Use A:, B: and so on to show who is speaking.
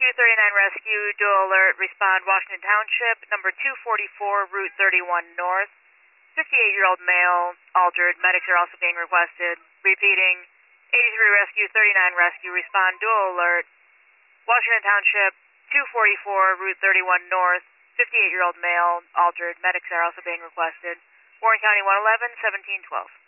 A: Rescue 39 Rescue, dual alert, respond Washington Township, number 244, Route 31 North. 58-year-old male, altered. Medics are also being requested. Repeating, 83 Rescue, 39 Rescue, respond dual alert. Washington Township, 244, Route 31 North. 58-year-old male, altered. Medics are also being requested. Warren County 111, 1712.